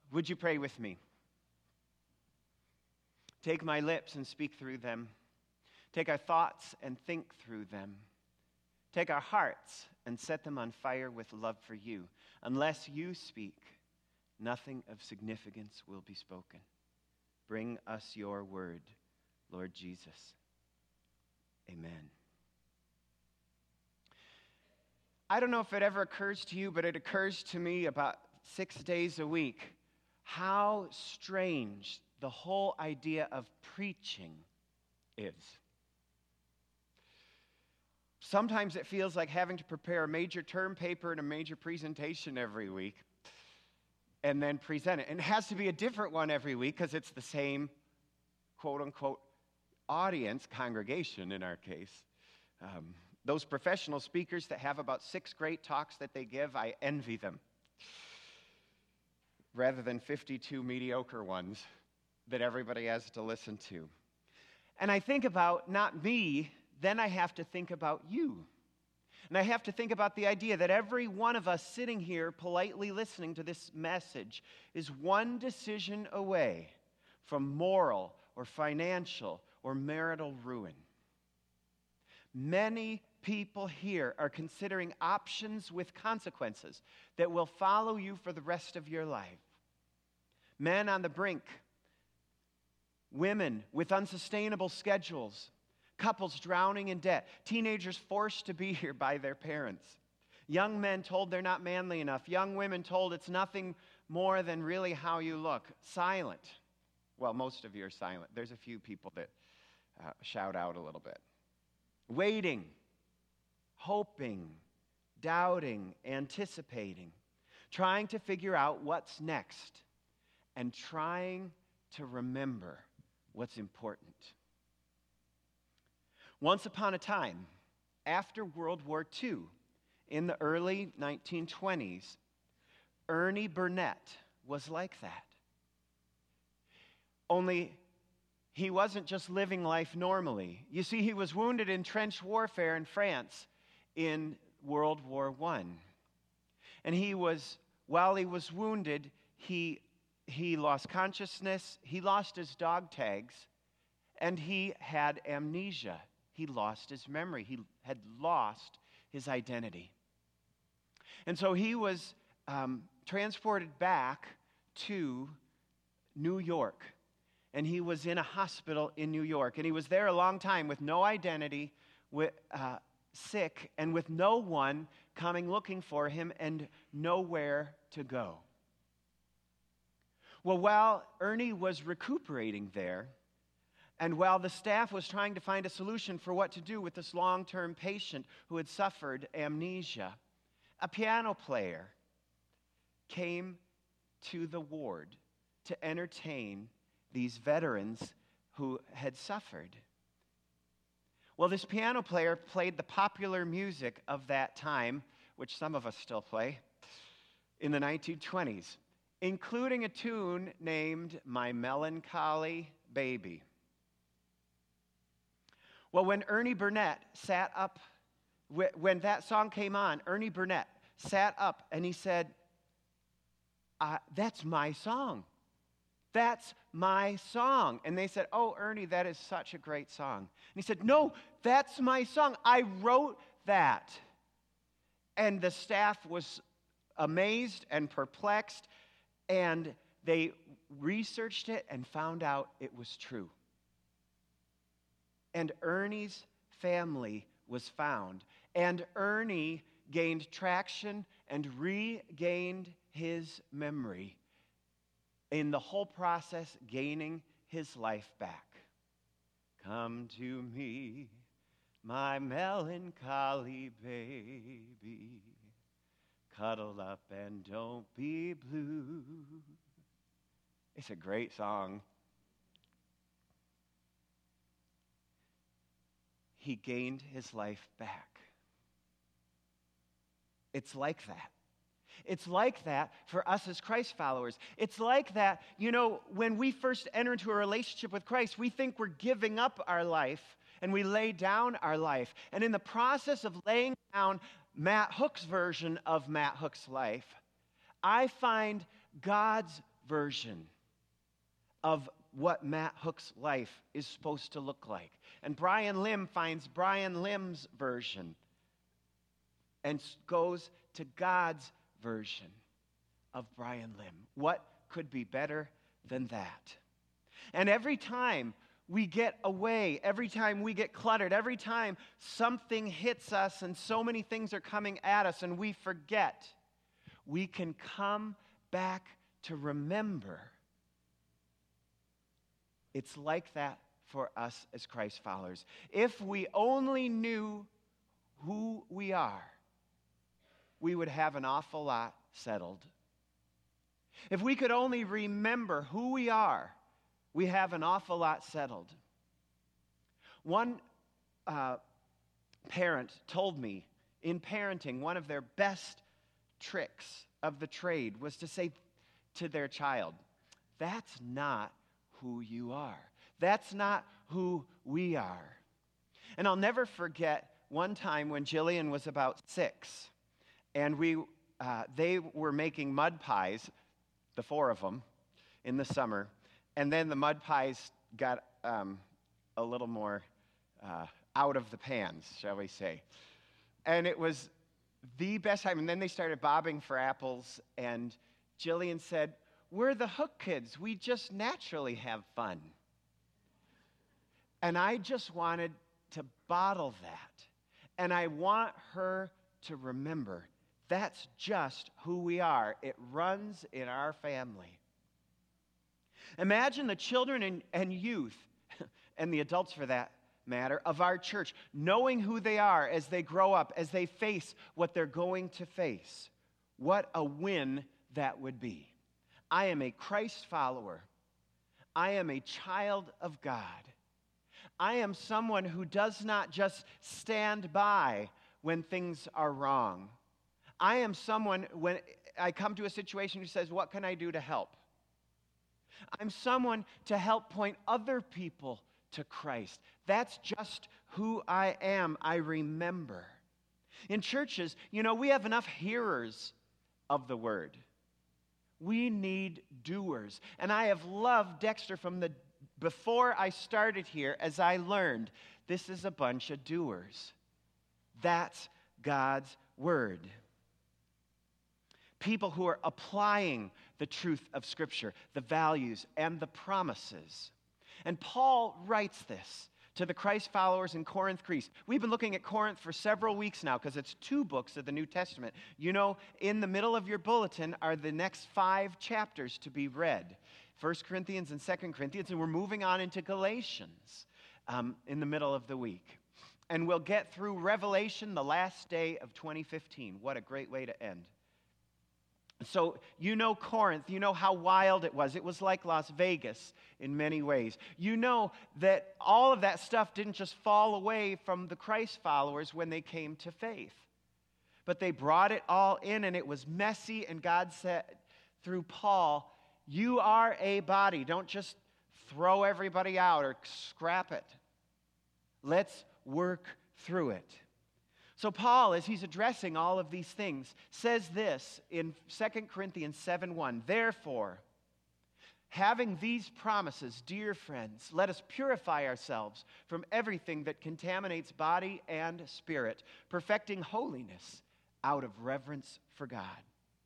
Would you pray with me? Take my lips and speak through them. Take our thoughts and think through them. Take our hearts and set them on fire with love for you. Unless you speak, nothing of significance will be spoken. Bring us your word, Lord Jesus. Amen. I don't know if it ever occurs to you, but it occurs to me about 6 days a week how strange the whole idea of preaching is. Sometimes it feels like having to prepare a major term paper and a major presentation every week and then present it. And it has to be a different one every week because it's the same, quote-unquote, audience, congregation in our case. Those professional speakers that have about 6 great talks that they give, I envy them, rather than 52 mediocre ones that everybody has to listen to. And I think about not me, then I have to think about you. And I have to think about the idea that every one of us sitting here politely listening to this message is one decision away from moral or financial or marital ruin. Many people here are considering options with consequences that will follow you for the rest of your life. Men on the brink, women with unsustainable schedules, couples drowning in debt, teenagers forced to be here by their parents, young men told they're not manly enough, young women told it's nothing more than really how you look, silent. Well, most of you are silent. There's a few people that shout out a little bit. Waiting, hoping, doubting, anticipating, trying to figure out what's next, and trying to remember what's important. Once upon a time, after World War II, in the early 1920s, Ernie Burnett was like that. Only he wasn't just living life normally. You see, he was wounded in trench warfare in France in World War I. And while he was wounded, he lost consciousness, he lost his dog tags, and he had amnesia. He lost his memory. He had lost his identity. And so he was transported back to New York. And he was in a hospital in New York. And he was there a long time with no identity, sick, and with no one coming looking for him and nowhere to go. Well, while Ernie was recuperating there, and while the staff was trying to find a solution for what to do with this long-term patient who had suffered amnesia, a piano player came to the ward to entertain these veterans who had suffered. Well, this piano player played the popular music of that time, which some of us still play, in the 1920s, including a tune named My Melancholy Baby. Well, when Ernie Burnett sat up, when that song came on, Ernie Burnett sat up and he said, that's my song. That's my song. And they said, oh, Ernie, that is such a great song. And he said, no, that's my song. I wrote that. And the staff was amazed and perplexed, and they researched it and found out it was true. And Ernie's family was found. And Ernie gained traction and regained his memory, in the whole process gaining his life back. Come to me, my melancholy baby, cuddle up and don't be blue. It's a great song. He gained his life back. It's like that. It's like that for us as Christ followers. It's like that, when we first enter into a relationship with Christ, we think we're giving up our life and we lay down our life. And in the process of laying down Matt Hook's version of Matt Hook's life, I find God's version of what Matt Hook's life is supposed to look like. And Brian Lim finds Brian Lim's version and goes to God's version of Brian Lim. What could be better than that? And every time we get away, every time we get cluttered, every time something hits us and so many things are coming at us and we forget, we can come back to remember. It's like that for us as Christ followers. If we only knew who we are, we would have an awful lot settled. If we could only remember who we are, we have an awful lot settled. One parent told me in parenting, one of their best tricks of the trade was to say to their child, "That's not who you are. That's not who we are." And I'll never forget one time when Jillian was about 6, and they were making mud pies, the 4 of them, in the summer. And then the mud pies got a little more out of the pans, shall we say. And it was the best time. And then they started bobbing for apples. And Jillian said, "We're the Hook kids. We just naturally have fun." And I just wanted to bottle that. And I want her to remember that's just who we are. It runs in our family. Imagine the children and youth, and the adults for that matter, of our church, knowing who they are as they grow up, as they face what they're going to face. What a win that would be. I am a Christ follower. I am a child of God. I am someone who does not just stand by when things are wrong. I am someone, when I come to a situation, who says, "What can I do to help?" I'm someone to help point other people to Christ. That's just who I am. I remember. In churches, we have enough hearers of the word. We need doers. And I have loved Dexter from before I started here, as I learned, this is a bunch of doers. That's God's word. People who are applying the truth of Scripture, the values and the promises. And Paul writes this to the Christ followers in Corinth, Greece. We've been looking at Corinth for several weeks now because it's 2 books of the New Testament. In the middle of your bulletin are the next 5 chapters to be read. 1 Corinthians and 2 Corinthians, and we're moving on into Galatians in the middle of the week. And we'll get through Revelation the last day of 2015. What a great way to end. So Corinth, how wild it was. It was like Las Vegas in many ways. That all of that stuff didn't just fall away from the Christ followers when they came to faith. But they brought it all in, and it was messy, and God said through Paul, "You are a body. Don't just throw everybody out or scrap it. Let's work through it." So Paul, as he's addressing all of these things, says this in 2 Corinthians 7:1. "Therefore, having these promises, dear friends, let us purify ourselves from everything that contaminates body and spirit, perfecting holiness out of reverence for God."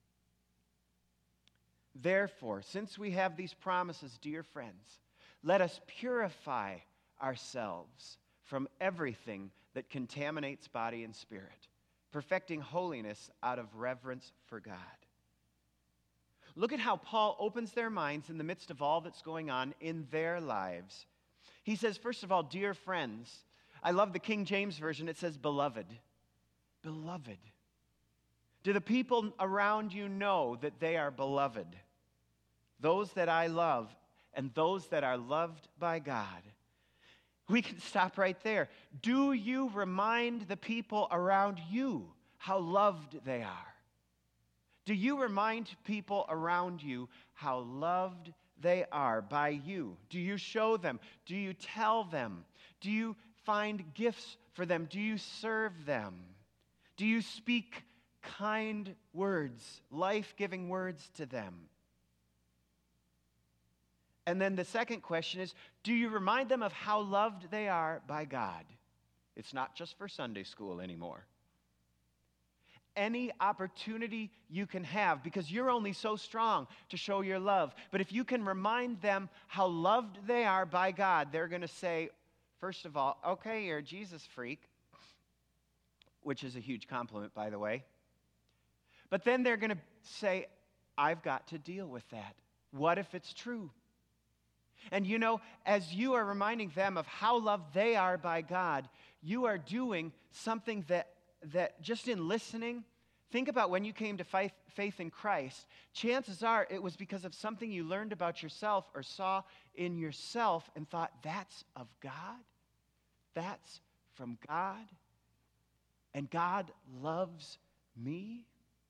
Therefore, since we have these promises, dear friends, let us purify ourselves from everything that contaminates body and spirit, perfecting holiness out of reverence for God. Look at how Paul opens their minds in the midst of all that's going on in their lives. He says, first of all, dear friends. I love the King James Version. It says, beloved. Beloved. Do the people around you know that they are beloved? Those that I love and those that are loved by God. We can stop right there. Do you remind the people around you how loved they are? Do you remind people around you how loved they are by you? Do you show them? Do you tell them? Do you find gifts for them? Do you serve them? Do you speak kind words, life-giving words to them? And then the second question is, do you remind them of how loved they are by God? It's not just for Sunday school anymore. Any opportunity you can have, because you're only so strong to show your love. But if you can remind them how loved they are by God, they're going to say, first of all, okay, you're a Jesus freak, which is a huge compliment, by the way. But then they're going to say, I've got to deal with that. What if it's true? And you know, as you are reminding them of how loved they are by God, you are doing something that just in listening, think about when you came to faith in Christ, chances are it was because of something you learned about yourself or saw in yourself and thought, that's of God? That's from God? And God loves me?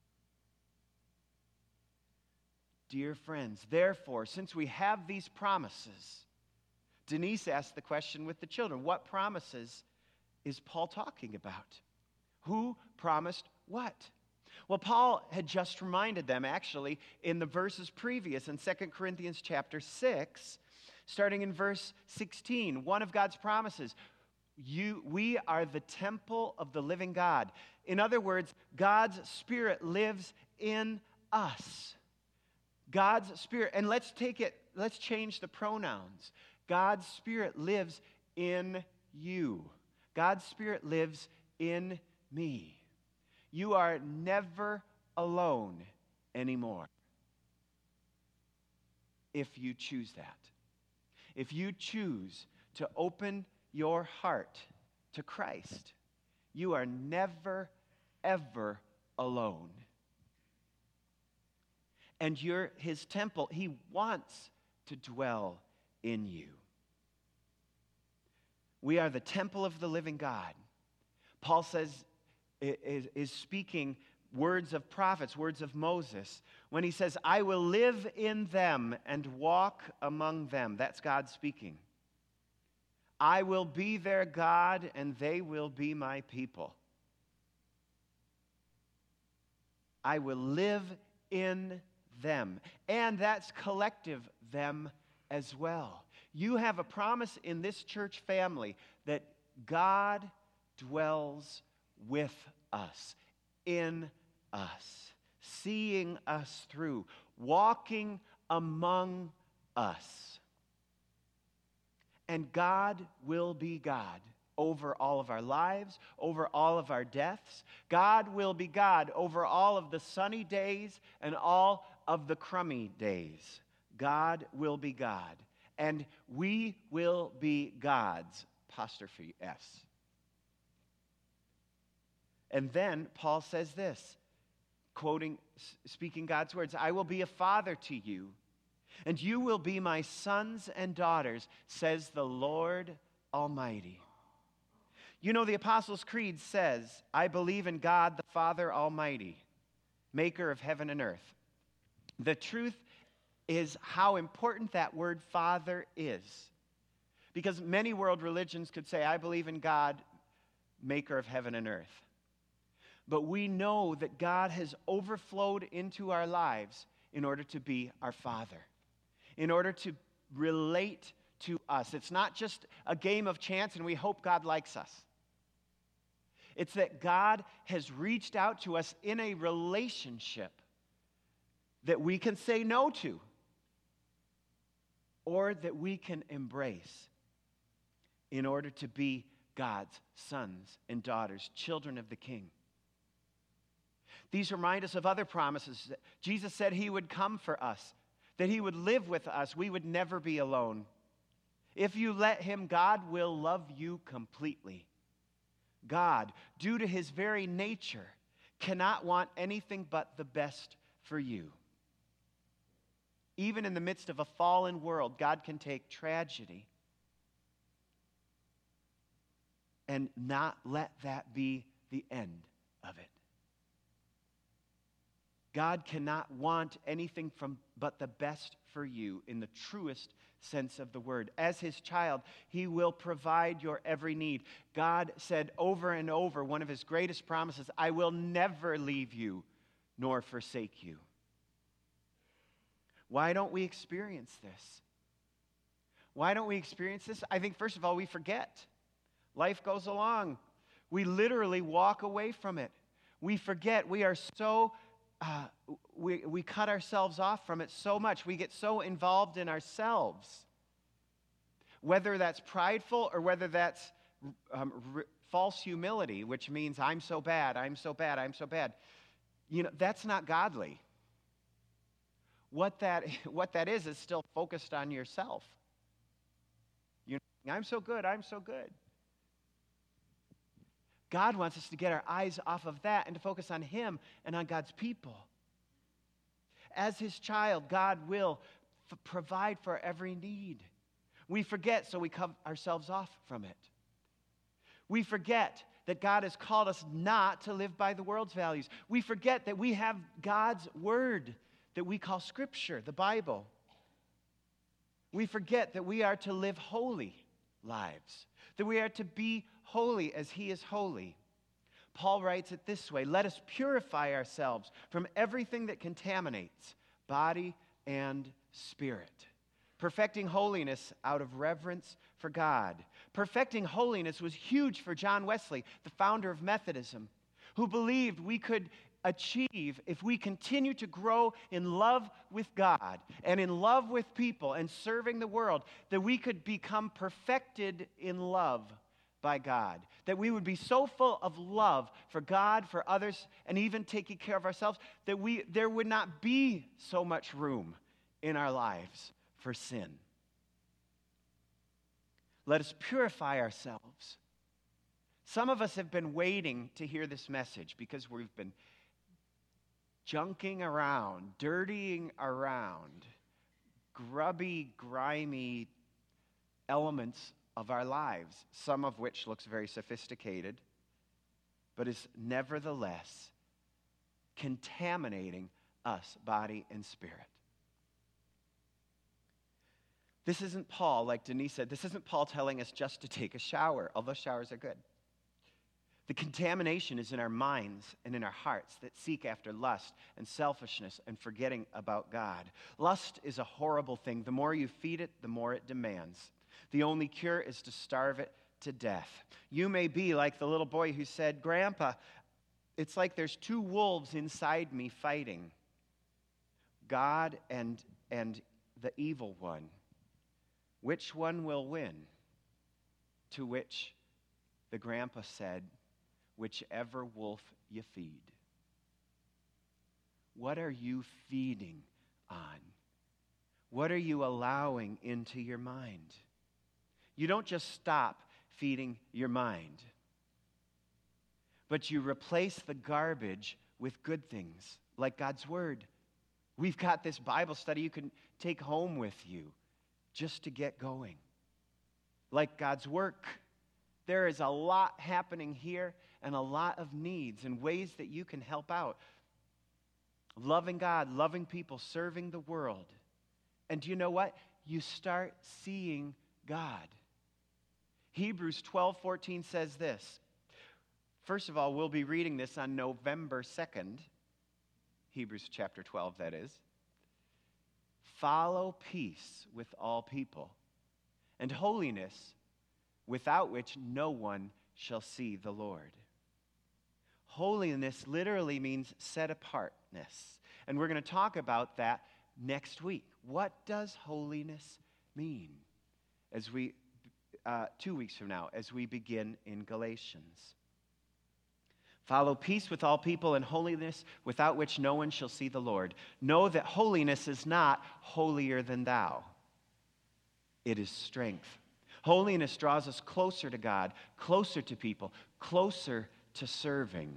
Dear friends, therefore, since we have these promises, Denise asked the question with the children, what promises is Paul talking about? Who promised what? Well, Paul had just reminded them, actually, in the verses previous, in 2 Corinthians chapter 6, starting in verse 16, one of God's promises, we are the temple of the living God. In other words, God's Spirit lives in us. God's Spirit, and let's change the pronouns. God's Spirit lives in you. God's Spirit lives in me. You are never alone anymore if you choose that. If you choose to open your heart to Christ, you are never, ever alone. And you're His temple. He wants to dwell in you. We are the temple of the living God. Paul says, is speaking words of prophets, words of Moses, when he says, I will live in them and walk among them. That's God speaking. I will be their God, and they will be my people. I will live in them. And that's collective them as well. You have a promise in this church family that God dwells with us, in us, seeing us through, walking among us. And God will be God over all of our lives, over all of our deaths. God will be God over all of the sunny days and all of the crummy days. God will be God. And we will be God's, apostrophe S. And then Paul says this, speaking God's words, I will be a father to you, and you will be my sons and daughters, says the Lord Almighty. You know, the Apostles' Creed says, I believe in God the Father Almighty, maker of heaven and earth. The truth is how important that word Father is. Because many world religions could say, I believe in God, maker of heaven and earth. But we know that God has overflowed into our lives in order to be our Father, in order to relate to us. It's not just a game of chance and we hope God likes us. It's that God has reached out to us in a relationship that we can say no to or that we can embrace in order to be God's sons and daughters, children of the King. These remind us of other promises. Jesus said He would come for us, that He would live with us. We would never be alone. If you let Him, God will love you completely. God, due to His very nature, cannot want anything but the best for you. Even in the midst of a fallen world, God can take tragedy and not let that be the end of it. God cannot want anything but the best for you in the truest sense of the word. As His child, He will provide your every need. God said over and over, one of His greatest promises, I will never leave you nor forsake you. Why don't we experience this? Why don't we experience this? I think, first of all, we forget. Life goes along. We literally walk away from it. We forget. We are so, we cut ourselves off from it so much. We get so involved in ourselves. Whether that's prideful or whether that's false humility, which means I'm so bad, I'm so bad, I'm so bad. That's not godly. What that is still focused on yourself. I'm so good, I'm so good. God wants us to get our eyes off of that and to focus on Him and on God's people. As His child, God will provide for every need. We forget, so we cut ourselves off from it. We forget that God has called us not to live by the world's values. We forget that we have God's Word that we call Scripture, the Bible. We forget that we are to live holy lives, that we are to be holy as He is holy. Paul writes it this way: let us purify ourselves from everything that contaminates body and spirit, perfecting holiness out of reverence for God. Perfecting holiness was huge for John Wesley, the founder of Methodism, who believed we could achieve, if we continue to grow in love with God and in love with people and serving the world, that we could become perfected in love by God, that we would be so full of love for God, for others, and even taking care of ourselves, that there would not be so much room in our lives for sin. Let us purify ourselves. Some of us have been waiting to hear this message because we've been junking around, dirtying around, grubby, grimy elements of our lives, some of which looks very sophisticated, but is nevertheless contaminating us, body and spirit. This isn't Paul, like Denise said, this isn't Paul telling us just to take a shower, although showers are good. The contamination is in our minds and in our hearts that seek after lust and selfishness and forgetting about God. Lust is a horrible thing. The more you feed it, the more it demands. The only cure is to starve it to death. You may be like the little boy who said, "Grandpa, it's like there's two wolves inside me fighting, God and the evil one. Which one will win?" To which the grandpa said, "Whichever wolf you feed." What are you feeding on? What are you allowing into your mind? You don't just stop feeding your mind, but you replace the garbage with good things, like God's Word. We've got this Bible study you can take home with you just to get going. Like God's work. There is a lot happening here and a lot of needs and ways that you can help out. Loving God, loving people, serving the world. And do you know what? You start seeing God. Hebrews 12:14 says this. First of all, we'll be reading this on November 2nd. Hebrews chapter 12, that is. Follow peace with all people and holiness, without which no one shall see the Lord. Holiness literally means set apartness. And we're going to talk about that next week. What does holiness mean? As we 2 weeks from now, as we begin in Galatians. Follow peace with all people and holiness, without which no one shall see the Lord. Know that holiness is not holier than thou. It is strength. Holiness draws us closer to God, closer to people, closer to serving.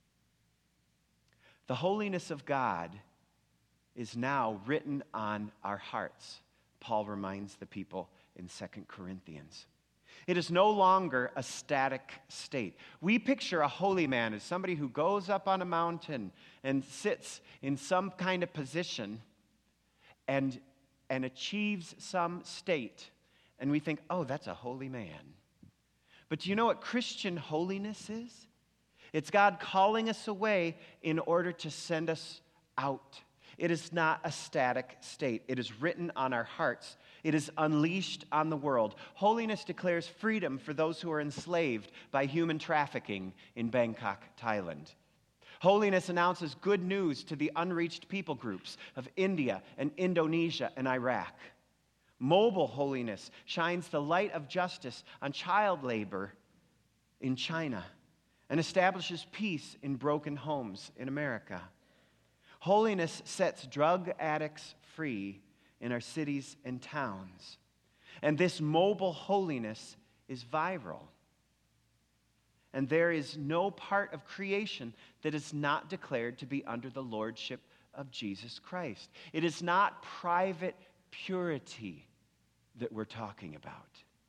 The holiness of God is now written on our hearts, Paul reminds the people in 2 Corinthians. It is no longer a static state. We picture a holy man as somebody who goes up on a mountain and sits in some kind of position and achieves some state. And we think, oh, that's a holy man. But do you know what Christian holiness is? It's God calling us away in order to send us out. It is not a static state. It is written on our hearts. It is unleashed on the world. Holiness declares freedom for those who are enslaved by human trafficking in Bangkok, Thailand. Holiness announces good news to the unreached people groups of India and Indonesia and Iraq. Mobile holiness shines the light of justice on child labor in China and establishes peace in broken homes in America. Holiness sets drug addicts free in our cities and towns. And this mobile holiness is viral. And there is no part of creation that is not declared to be under the lordship of Jesus Christ. It is not private purity that we're talking about.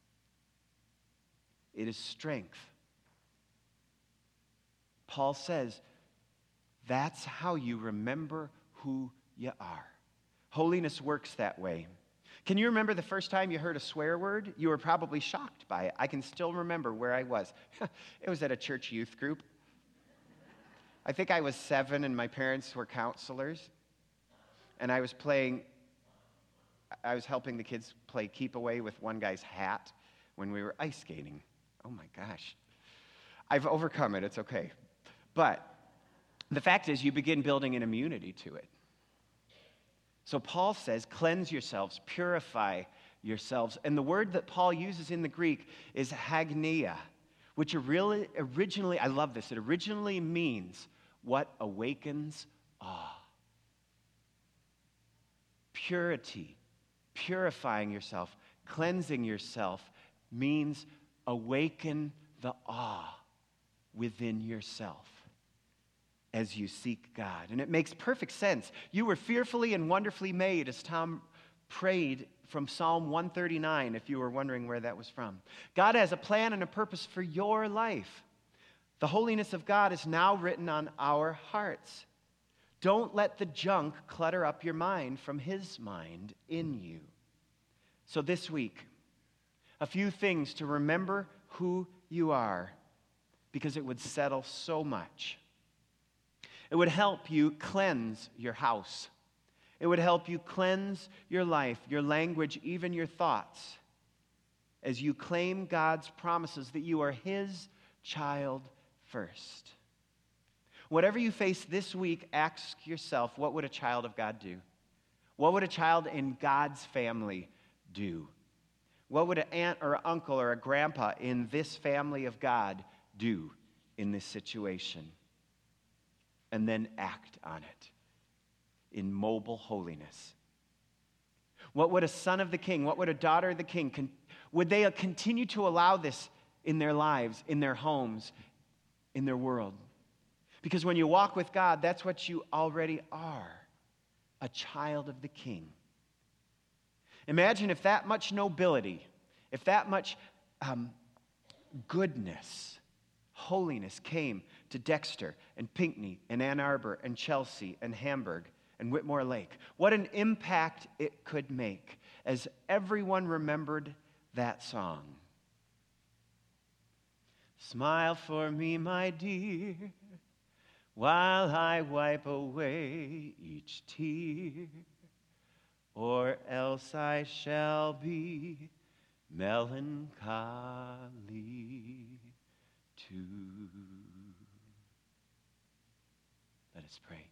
It is strength. Paul says, that's how you remember who you are. Holiness works that way. Can you remember the first time you heard a swear word? You were probably shocked by it. I can still remember where I was. It was at a church youth group. I think I was 7 and my parents were counselors. And I was helping the kids play keep away with one guy's hat when we were ice skating. Oh my gosh. I've overcome it. It's okay. But the fact is, you begin building an immunity to it. So Paul says, cleanse yourselves, purify yourselves. And the word that Paul uses in the Greek is hagneia, which originally, I love this, it originally means what awakens awe. Purity, purifying yourself, cleansing yourself means awaken the awe within yourself as you seek God. And it makes perfect sense. You were fearfully and wonderfully made, as Tom prayed from Psalm 139, if you were wondering where that was from. God has a plan and a purpose for your life. The holiness of God is now written on our hearts. Don't let the junk clutter up your mind from His mind in you. So this week, a few things to remember who you are, because it would settle so much. It would help you cleanse your house. It would help you cleanse your life, your language, even your thoughts, as you claim God's promises that you are His child first. Whatever you face this week, ask yourself, what would a child of God do? What would a child in God's family do? What would an aunt or an uncle or a grandpa in this family of God do in this situation? And then act on it in mobile holiness. What would a son of the king, what would a daughter of the king, would they continue to allow this in their lives, in their homes, in their world? Because when you walk with God, that's what you already are, a child of the king. Imagine if that much nobility, if that much goodness, holiness came to Dexter and Pinckney and Ann Arbor and Chelsea and Hamburg and Whitmore Lake. What an impact it could make as everyone remembered that song. Smile for me, my dear, while I wipe away each tear, or else I shall be melancholy too. Let us pray.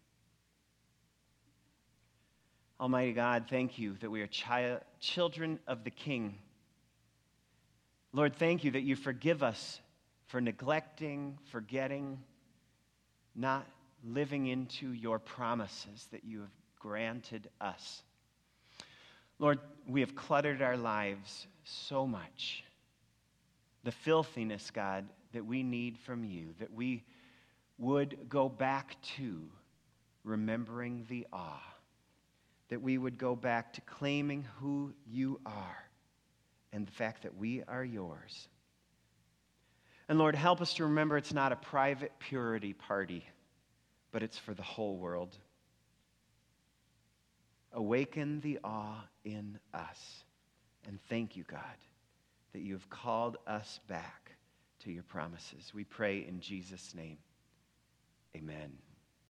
Almighty God, thank you that we are children of the King. Lord, thank you that you forgive us for neglecting, forgetting, not living into your promises that you have granted us. Lord, we have cluttered our lives so much. The filthiness, God, that we need from you, that we would go back to remembering the awe, that we would go back to claiming who you are and the fact that we are yours. And Lord, help us to remember it's not a private purity party, but it's for the whole world. Awaken the awe in us. And thank you, God, that you have called us back to your promises. We pray in Jesus' name. Amen.